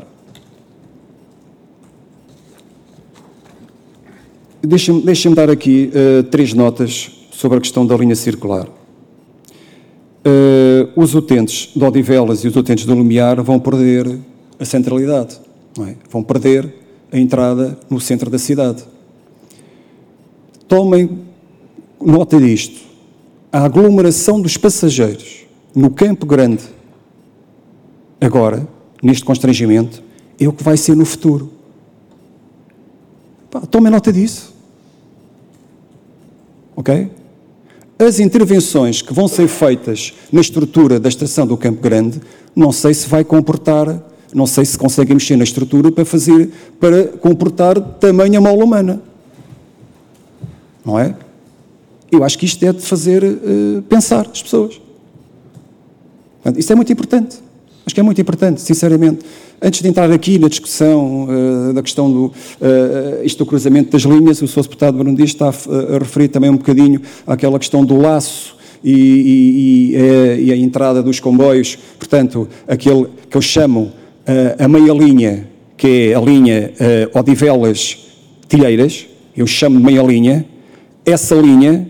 Deixa-me deixa-me dar aqui uh, três notas sobre a questão da linha circular. Uh, os utentes de Odivelas e os utentes do Lumiar vão perder a centralidade, não é? Vão perder a entrada no centro da cidade. Tomem nota disto. A aglomeração dos passageiros no Campo Grande, agora, neste constrangimento, é o que vai ser no futuro. Pá, tomem nota disso. Ok? as intervenções que vão ser feitas na estrutura da estação do Campo Grande, não sei se vai comportar, não sei se conseguem mexer na estrutura para fazer, para comportar tamanha mola humana. Não é? Eu acho que isto é de fazer uh, pensar as pessoas. Portanto, isso é muito importante. Acho que é muito importante, sinceramente. Antes de entrar aqui na discussão uh, da questão do, uh, isto do cruzamento das linhas, o senhor Deputado Bruno Dias está a, a referir também um bocadinho àquela questão do laço e, e, e, a, e a entrada dos comboios, portanto, aquele que eles chamam uh, a meia linha, que é a linha uh, Odivelas-Tilheiras, eu chamo de meia linha, essa linha,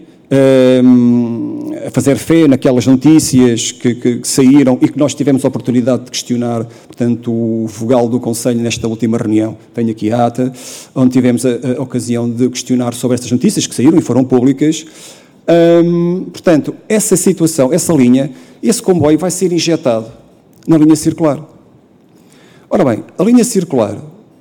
uh, a fazer fé naquelas notícias que, que, que saíram e que nós tivemos a oportunidade de questionar, portanto, o vogal do Conselho nesta última reunião, tenho aqui a ata, onde tivemos a, a ocasião de questionar sobre estas notícias que saíram e foram públicas. Um, portanto, essa situação, essa linha, esse comboio vai ser injetado na linha circular. Ora bem, a linha circular,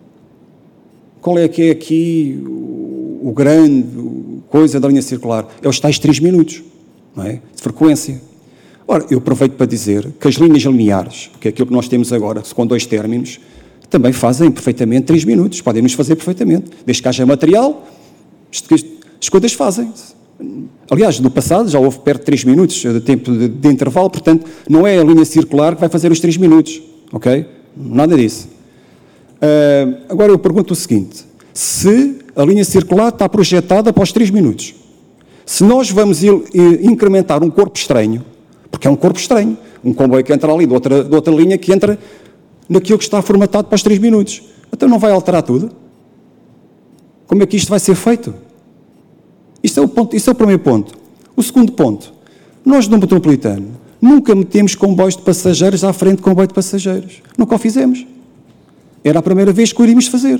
qual é que é aqui o, o grande coisa da linha circular? É os tais três minutos. Não é? De frequência. Ora, eu aproveito para dizer que as linhas lineares, que é aquilo que nós temos agora, com dois términos, também fazem perfeitamente três minutos, podem nos fazer perfeitamente. Desde que haja material, as coisas fazem-se. Aliás, no passado já houve perto de três minutos de tempo de, de intervalo, portanto, não é a linha circular que vai fazer os três minutos, ok? Nada disso. Uh, agora eu pergunto o seguinte, se a linha circular está projetada para os três minutos, se nós vamos il, il, incrementar um corpo estranho, porque é um corpo estranho, um comboio que entra ali de outra, de outra linha que entra naquilo que está formatado para os três minutos, então não vai alterar tudo? Como é que isto vai ser feito? Isto é o ponto, isso é o primeiro ponto. O segundo ponto, nós no metropolitano nunca metemos comboios de passageiros à frente de comboio de passageiros. Nunca o fizemos. Era a primeira vez que o iríamos fazer.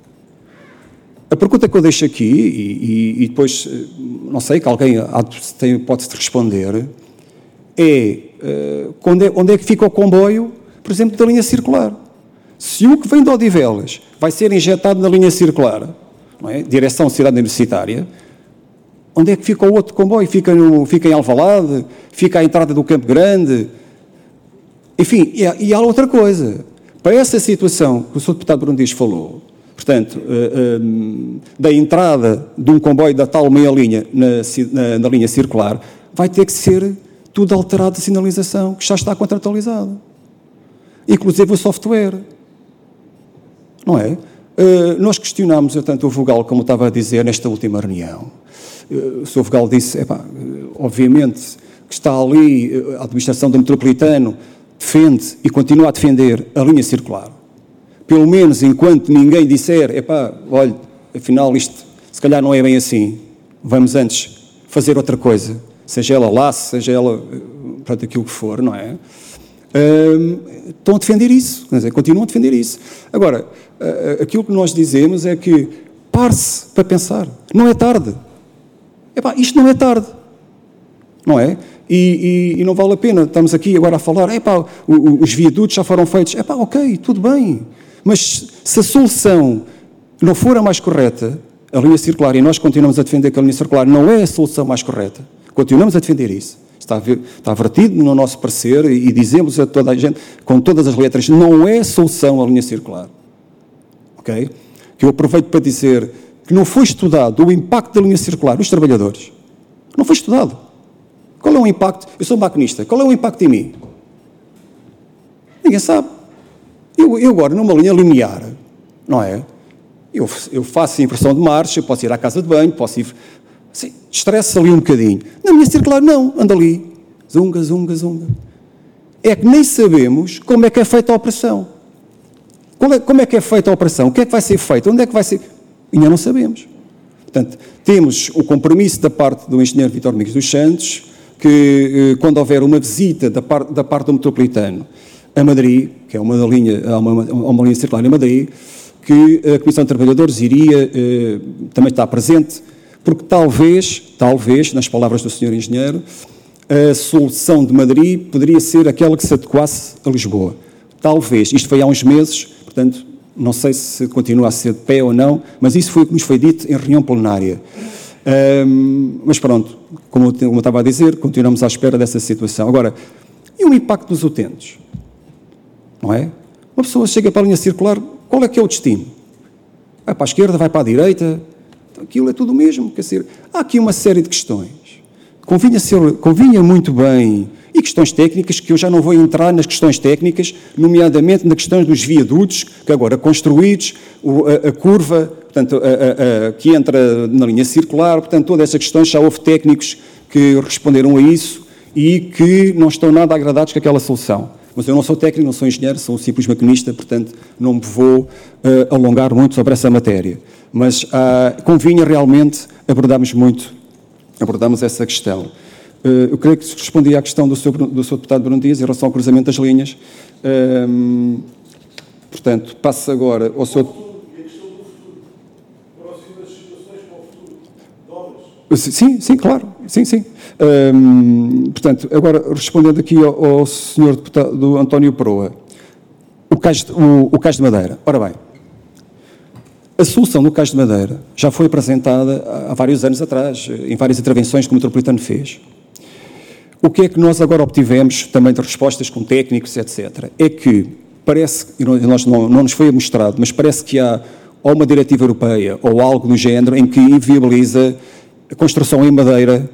A pergunta que eu deixo aqui, e, e, e depois, não sei, que alguém tem, pode responder, é, uh, onde é onde é que fica o comboio, por exemplo, da linha circular. Se o que vem de Odivelas vai ser injetado na linha circular, não é? Direção Cidade Universitária, onde é que fica o outro comboio? Fica, no, fica em Alvalade? Fica à entrada do Campo Grande? Enfim, e há, e há outra coisa. Para essa situação que o senhor Deputado Bruno Dias falou, portanto, uh, um, da entrada de um comboio da tal meia linha na, na, na linha circular, vai ter que ser tudo alterado de sinalização, que já está contratualizado. Inclusive o software. Não é? Uh, nós questionámos, tanto o vogal, como estava a dizer, nesta última reunião. Uh, o senhor vogal disse, epá, uh, obviamente, que está ali, uh, a administração do metropolitano defende e continua a defender a linha circular. Pelo menos enquanto ninguém disser, epá, olha, afinal isto se calhar não é bem assim, vamos antes fazer outra coisa, seja ela laço, seja ela, pronto, aquilo que for, não é? Uh, estão a defender isso, quer dizer, continuam a defender isso. Agora, uh, aquilo que nós dizemos é que pare-se para pensar, não é tarde. Epá, isto não é tarde, não é? E, e, e não vale a pena, estamos aqui agora a falar, epá, o, o, os viadutos já foram feitos, epá, ok, tudo bem, mas se a solução não for a mais correta, a linha circular, e nós continuamos a defender que a linha circular não é a solução mais correta, continuamos a defender isso, está, está vertido no nosso parecer e, e dizemos a toda a gente, com todas as letras, não é a solução a linha circular, ok? Que eu aproveito para dizer que não foi estudado o impacto da linha circular nos trabalhadores, não foi estudado. Qual é o impacto? Eu sou maquinista. Qual é o impacto em mim? Ninguém sabe. Eu, eu agora, numa linha linear, não é? Eu, eu faço a inversão de marcha, posso ir à casa de banho, posso ir... Assim, estresse ali um bocadinho. Na minha circular, não. Anda ali. Zunga, zunga, zunga. É que nem sabemos como é que é feita a operação. Como é, como é que é feita a operação? O que é que vai ser feito? Onde é que vai ser... Ainda não sabemos. Portanto, temos o compromisso da parte do engenheiro Vítor Domingos dos Santos, que quando houver uma visita da parte, da parte do metropolitano a Madrid, que é uma linha, uma, uma linha circular em Madrid, que a Comissão de Trabalhadores iria eh, também estar presente, porque talvez, talvez, nas palavras do senhor Engenheiro, a solução de Madrid poderia ser aquela que se adequasse a Lisboa. Talvez, isto foi há uns meses, portanto, não sei se continua a ser de pé ou não, mas isso foi o que nos foi dito em reunião plenária. Um, mas pronto, como eu, como eu estava a dizer, continuamos à espera dessa situação. Agora, e o impacto dos utentes? Não é? Uma pessoa chega para a linha circular, qual é que é o destino? Vai para a esquerda, vai para a direita, aquilo é tudo o mesmo. Quer dizer, há aqui uma série de questões. Convinha, ser, convinha muito bem, e questões técnicas, que eu já não vou entrar nas questões técnicas, nomeadamente na questão dos viadutos, que agora construídos, o, a, a curva, portanto, a, a, a, que entra na linha circular, portanto, todas essas questões, já houve técnicos que responderam a isso e que não estão nada agradados com aquela solução. Mas eu não sou técnico, não sou engenheiro, sou um simples maquinista, portanto, não me vou uh, alongar muito sobre essa matéria. Mas uh, convinha realmente abordarmos muito, abordarmos essa questão. Uh, eu creio que respondi à questão do seu, do seu deputado Bruno Dias em relação ao cruzamento das linhas. Uh, portanto, passo agora ao seu... Sim, sim, claro, sim, sim. Hum, portanto, agora, respondendo aqui ao, ao senhor deputado do António Proa, o cais, o, o cais de Madeira. Ora bem, a solução do cais de Madeira já foi apresentada há vários anos atrás, em várias intervenções que o Metropolitano fez. O que é que nós agora obtivemos, também de respostas com técnicos, etcétera, é que parece, e nós não, não nos foi mostrado, mas parece que há ou uma diretiva europeia ou algo do género em que inviabiliza a construção em madeira,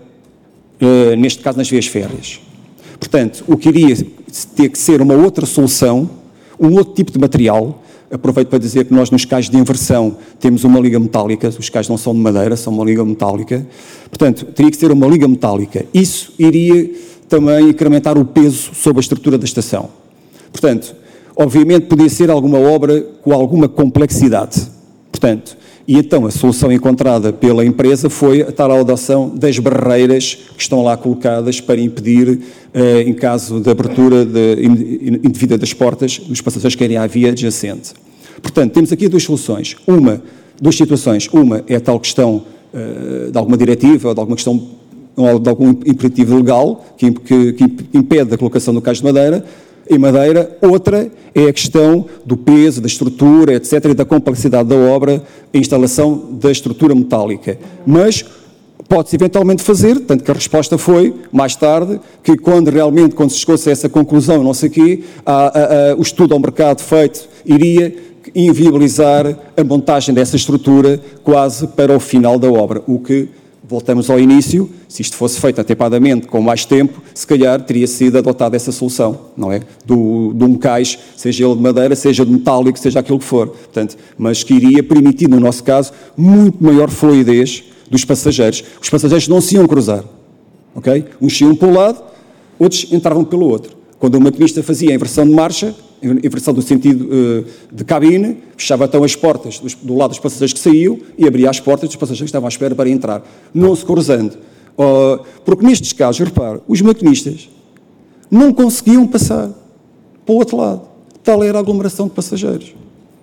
uh, neste caso nas vias férreas. Portanto, o que iria ter que ser uma outra solução, um outro tipo de material. Aproveito para dizer que nós nos cais de inversão temos uma liga metálica, os cais não são de madeira, são uma liga metálica. Portanto, teria que ser uma liga metálica. Isso iria também incrementar o peso sobre a estrutura da estação. Portanto, obviamente podia ser alguma obra com alguma complexidade. Portanto, e então a solução encontrada pela empresa foi a tal adoção das barreiras que estão lá colocadas para impedir, eh, em caso de abertura de, indevida das portas, os passageiros que irem à via adjacente. Portanto, temos aqui duas soluções. Uma, duas situações. Uma é a tal questão eh, de alguma diretiva ou de alguma questão, ou de algum imperativo legal que, que, que impede a colocação do cais de madeira, em madeira. Outra é a questão do peso, da estrutura, etcétera, e da complexidade da obra, a instalação da estrutura metálica. Mas pode-se eventualmente fazer, tanto que a resposta foi, mais tarde, que quando realmente, quando se chegou-se a essa conclusão, não sei o quê, a, a, a, o estudo ao mercado feito iria inviabilizar a montagem dessa estrutura quase para o final da obra, o que... Voltamos ao início, se isto fosse feito atempadamente, com mais tempo, se calhar teria sido adotada essa solução, não é? Do, de um cais, seja ele de madeira, seja de metálico, seja aquilo que for. Portanto, mas que iria permitir, no nosso caso, muito maior fluidez dos passageiros. Os passageiros não se iam cruzar, ok? Uns iam para um lado, outros entravam pelo outro. Quando o maquinista fazia a inversão de marcha, inversão do sentido uh, de cabine, fechava então as portas dos, do lado dos passageiros que saíam e abria as portas dos passageiros que estavam à espera para entrar, não se cruzando. Uh, porque nestes casos, repare, os maquinistas não conseguiam passar para o outro lado. Tal era a aglomeração de passageiros.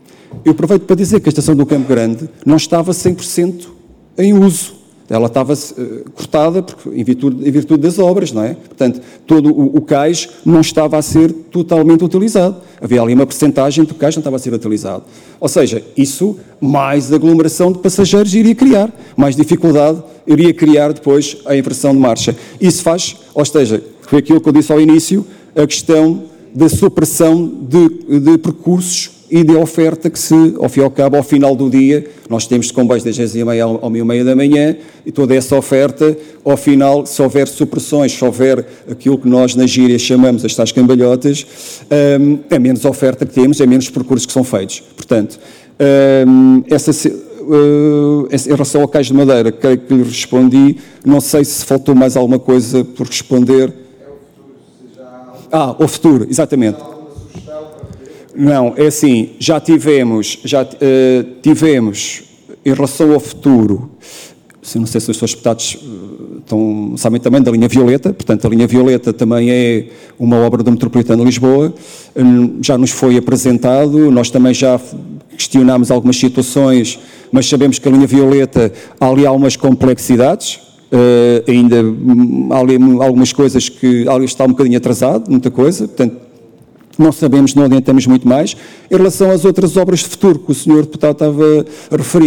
Eu aproveito para dizer que a estação do Campo Grande não estava cem por cento em uso. Ela estava uh, cortada porque, em, virtude, em virtude das obras, não é? Portanto, todo o, o cais não estava a ser totalmente utilizado. Havia ali uma percentagem do cais que não estava a ser utilizado. Ou seja, isso, mais aglomeração de passageiros iria criar, mais dificuldade iria criar depois a inversão de marcha. Isso faz, ou seja, foi aquilo que eu disse ao início, a questão da supressão de, de percursos e de oferta que se, ao fim e ao cabo, ao final do dia, nós temos de comboios das dez e meia ao meio-meia da manhã, e toda essa oferta, ao final, se houver supressões, se houver aquilo que nós na gíria chamamos as tais cambalhotas, hum, é menos oferta que temos, é menos percursos que são feitos. Portanto, hum, essa, uh, em relação ao cais de madeira, creio que lhe respondi, não sei se faltou mais alguma coisa por responder. Ah, o futuro, exatamente. Não, é assim, já tivemos, já uh, tivemos, em relação ao futuro, não sei se os seus deputados uh, estão, sabem também da linha Violeta, portanto a linha Violeta também é uma obra do Metropolitano de Lisboa, um, já nos foi apresentado, nós também já questionámos algumas situações, mas sabemos que a linha Violeta, há ali algumas complexidades, uh, ainda um, há ali algumas coisas que ali está um bocadinho atrasado, muita coisa, portanto, não sabemos, não adiantamos muito mais. Em relação às outras obras de futuro que o senhor deputado estava a referir,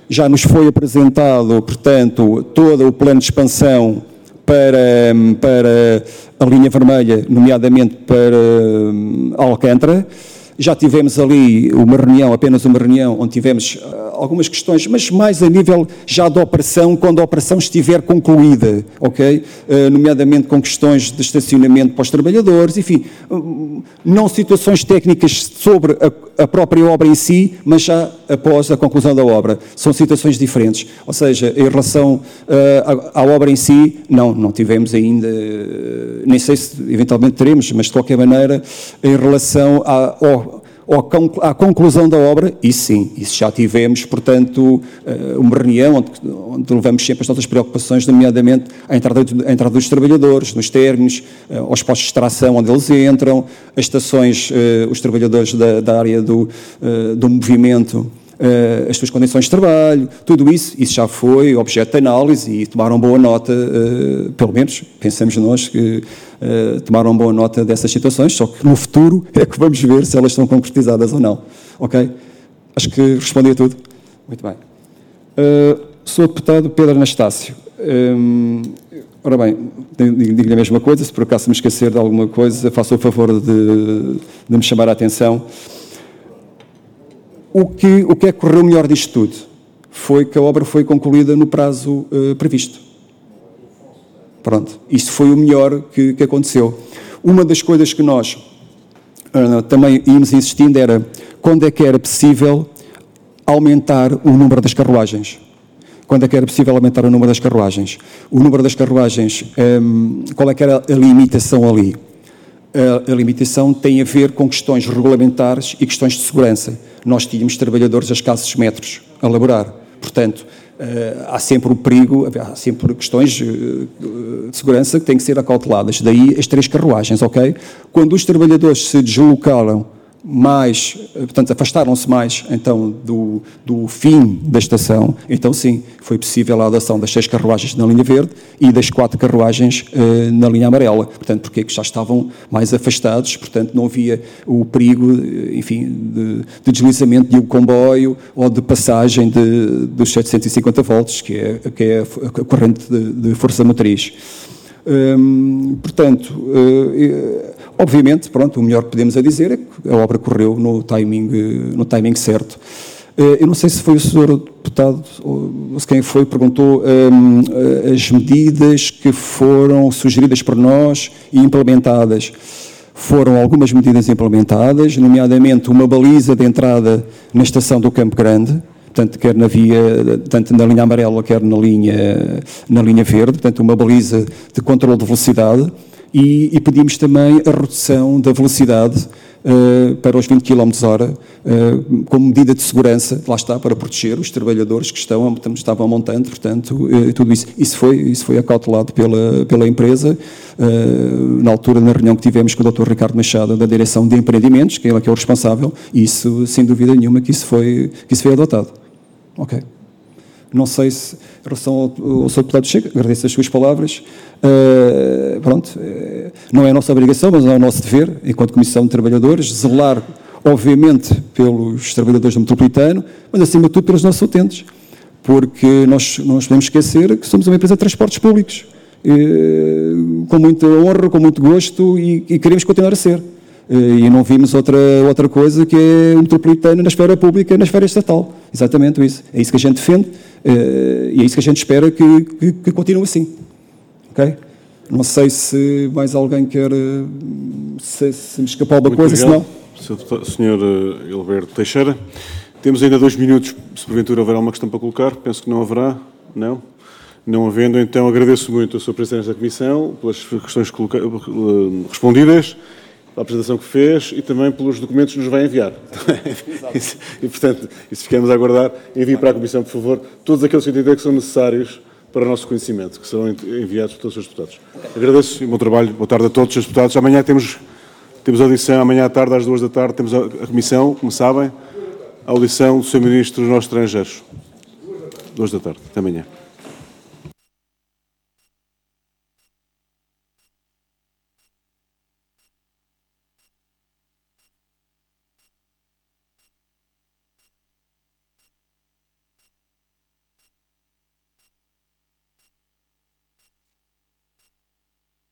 já nos foi apresentado, portanto, todo o plano de expansão para, para a linha vermelha, nomeadamente para Alcântara. Já tivemos ali uma reunião, apenas uma reunião, onde tivemos uh, algumas questões, mas mais a nível já da operação, quando a operação estiver concluída, ok? Uh, nomeadamente com questões de estacionamento para os trabalhadores, enfim, uh, não situações técnicas sobre a, a própria obra em si, mas já após a conclusão da obra. São situações diferentes. Ou seja, em relação uh, à, à obra em si, não, não tivemos ainda, uh, nem sei se eventualmente teremos, mas de qualquer maneira, em relação à, ao à conclusão da obra, isso sim, isso já tivemos, portanto, uma reunião onde, onde levamos sempre as nossas preocupações, nomeadamente a entrada, a entrada dos trabalhadores, nos términos, aos postos de extração onde eles entram, as estações, os trabalhadores da, da área do, do movimento, Uh, as suas condições de trabalho, tudo isso, isso já foi objeto de análise e tomaram boa nota, uh, pelo menos pensamos nós que uh, tomaram boa nota dessas situações, só que no futuro é que vamos ver se elas estão concretizadas ou não. Ok? Acho que respondi a tudo. Muito bem. Uh, sou o deputado Pedro Anastácio. Um, ora bem, digo-lhe a mesma coisa, se por acaso me esquecer de alguma coisa, faço o favor de, de me chamar a atenção. O que, o que é que correu melhor disto tudo? Foi que a obra foi concluída no prazo uh, previsto. Pronto, isso foi o melhor que, que aconteceu. Uma das coisas que nós uh, também íamos insistindo era quando é que era possível aumentar o número das carruagens. Quando é que era possível aumentar o número das carruagens? O número das carruagens, um, qual é que era a limitação ali? A, a limitação tem a ver com questões regulamentares e questões de segurança. Nós tínhamos trabalhadores a escassos metros a laborar. Portanto, há sempre o perigo, há sempre questões de segurança que têm que ser acauteladas. Daí as três carruagens, ok? Quando os trabalhadores se deslocaram mais, portanto, afastaram-se mais, então, do, do fim da estação, então, sim, foi possível a adoção das seis carruagens na linha verde e das quatro carruagens uh, na linha amarela. Portanto, porque já estavam mais afastados, portanto, não havia o perigo, enfim, de, de deslizamento de um comboio ou de passagem de, dos setecentos e cinquenta volts, que é, que é a corrente de, de força motriz. Hum, portanto, uh, obviamente, pronto, o melhor que podemos a dizer é que a obra correu no timing, no timing certo. Uh, eu não sei se foi o senhor deputado, ou se quem foi, perguntou um, as medidas que foram sugeridas por nós e implementadas. Foram algumas medidas implementadas, nomeadamente uma baliza de entrada na estação do Campo Grande, portanto, quer na via, tanto na linha amarela, quer na linha, na linha verde, portanto, uma baliza de controle de velocidade, e, e pedimos também a redução da velocidade uh, para os vinte quilómetros hora, uh, como medida de segurança, lá está, para proteger os trabalhadores que estão, estavam montando, portanto, uh, tudo isso. Isso foi, isso foi acautelado pela, pela empresa, uh, na altura, na reunião que tivemos com o doutor Ricardo Machado, da Direção de Empreendimentos, que ele é que é o responsável, e isso, sem dúvida nenhuma, que isso foi, que isso foi adotado. Ok. Não sei se, em relação ao, ao senhor deputado Chega, agradeço as suas palavras. Uh, pronto, uh, não é a nossa obrigação, mas é o nosso dever, enquanto Comissão de Trabalhadores, zelar, obviamente, pelos trabalhadores do metropolitano, mas, acima de tudo, pelos nossos utentes. Porque nós não nos podemos esquecer que somos uma empresa de transportes públicos, uh, com muita honra, com muito gosto, e, e queremos continuar a ser. E não vimos outra, outra coisa que é o metropolitano na esfera pública, na esfera estatal. Exatamente isso. É isso que a gente defende e é isso que a gente espera que, que, que continue assim. Ok? Não sei se mais alguém quer... Se, se me escapou alguma coisa, se não... senhor Hilberto Teixeira, temos ainda dois minutos, se porventura houver alguma questão para colocar. Penso que não haverá. Não? Não havendo, então agradeço muito a sua presença nesta comissão, pelas questões respondidas, pela apresentação que fez e também pelos documentos que nos vai enviar. E, portanto, e se ficamos a aguardar, envie para a Comissão, por favor, todos aqueles que entender que são necessários para o nosso conhecimento, que serão enviados por todos os deputados. Agradeço e bom trabalho, boa tarde a todos os deputados. Amanhã temos, temos audição, amanhã à tarde, às duas da tarde, temos a, a Comissão, como sabem, a audição do senhor Ministro dos Negócios Estrangeiros. Duas da tarde, até amanhã.